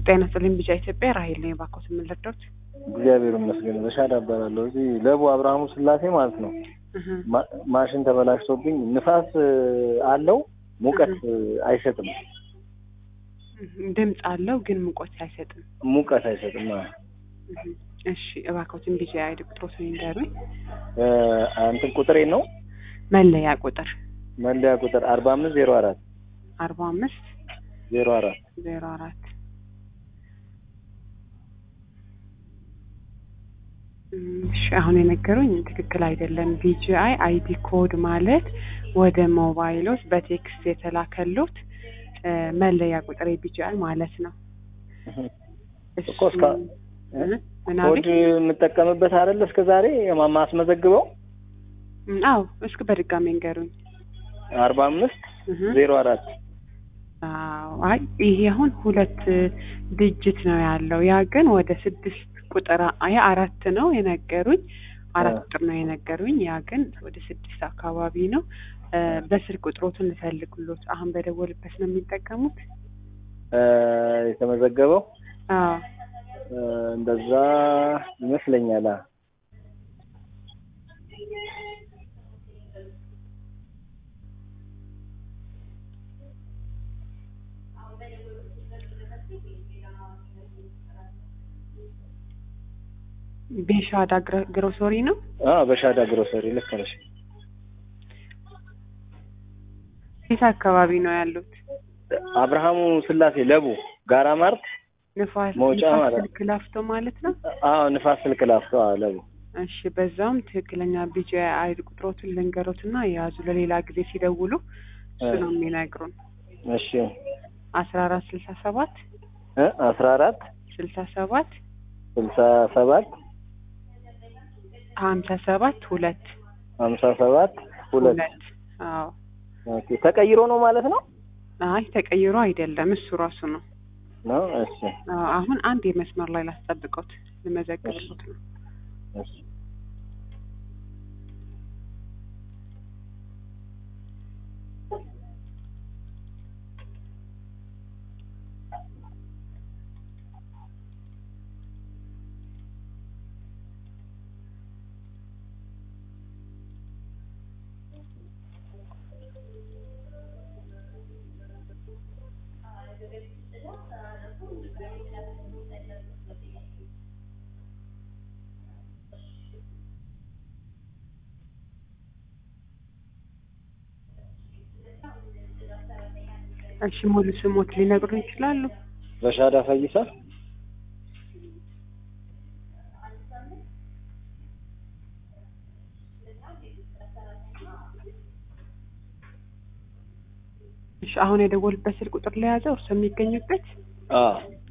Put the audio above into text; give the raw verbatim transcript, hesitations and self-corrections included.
ጤና ይስጥልኝ ቢጫ ኢትዮጵያ ራሄል ነኝ ባኮት የምልርዳት እግዚአብሔር ይመስገን በሻዳ አባላለሁ እዚህ ለቡ አብርሃሙ ስላሴ ማለት ነው ማሽን ተበላሽቶብኝ ንፋስ አለው ሙቀት አይሰጥም ድምጽ አለው ግን ሙቀት አይሰጥም ሙቀት አይሰጥም እሺ እባክዎትን ቢጫ አይዲ ቁጥሮት ይንገሩኝ አንተ ቁጥሬ ነው መለያ ቁጥር መለያ ቁጥር አርባ አምስት ዜሮ አራት አርባ አምስት ዜሮ አራት ዜሮ አራት እሺ አሁን የነገሩኝ ትክክል አይደለም ቢጂአይ አይዲ ኮድ ማለት ወደ ሞባይሎስ በቴክስት የተላከሉት መለያ ቁጥር ቢጂአይ ማለት ነው እኮ እስከ ኮድ የምጠቀምበት አይደል እስከ ዛሬ ማስመዘግበው አው እስከ በድጋሚ እንገሩኝ አርባ አምስት ዜሮ አራት አው አይ ይሄ አሁን ሁለት ዲጂት ነው ያለው ያ ግን ወደ ስድስት ቁጥር አይ አራት ነው የነገሩኝ አራት ቁጥር ነው የነገሩኝ ያ ግን ወደ ስድስት አካባቢ ነው በስልክ ቁጥሮቱን ልፈልግሎት አሁን በደወልበት ነው የሚጠቀሙት የተመዘገበው አዎ እንደዛ ይመስለኛል በሻዳ ግሮሰሪ ነው አዎ በሻዳ ግሮሰሪ ልክ ነሽ እዛ አካባቢ ነው ያሉት አብርሃሙ ስላሴ ለቡ ጋራ ማርት ንፋስ ሞጫ ማለት ክላፍቶ ማለት ነው አዎ ንፋስ ክላፍቶ አዎ ለቡ እሺ በዛውም ትክክለኛ ቢጂአይ አይዲ ቁጥሮቱን ልንገሩትና ያዙ ለሌላ ጊዜ ሲደውሉ እሱ ነው የሚነግሩን እሺ አስራ አራት ስልሳ ሰባት እ አስራ አራት ስልሳ ሰባት ስልሳ ሰባት ሀምሳ ሰባት ሁለት ሀምሳ ሰባት ሁለት አዎ ኦኬ ተቀይሮ ነው ማለት ነው አይ ተቀይሮ አይደለም እሱ ራሱ ነው ነው እሺ አሁን አንድ የመስመር ላይ ላስጠብቀውት ለመዘገብኩት ነው እሺ እሺ ሙሉ ስሞት ሊነግሩኝ ይችላሉ በሻዳ ፈይሳ እሺ አሁን የደወልበት ስልክ ቁጥር ላይ ያዘው እርሱ የሚገኝበት አዎ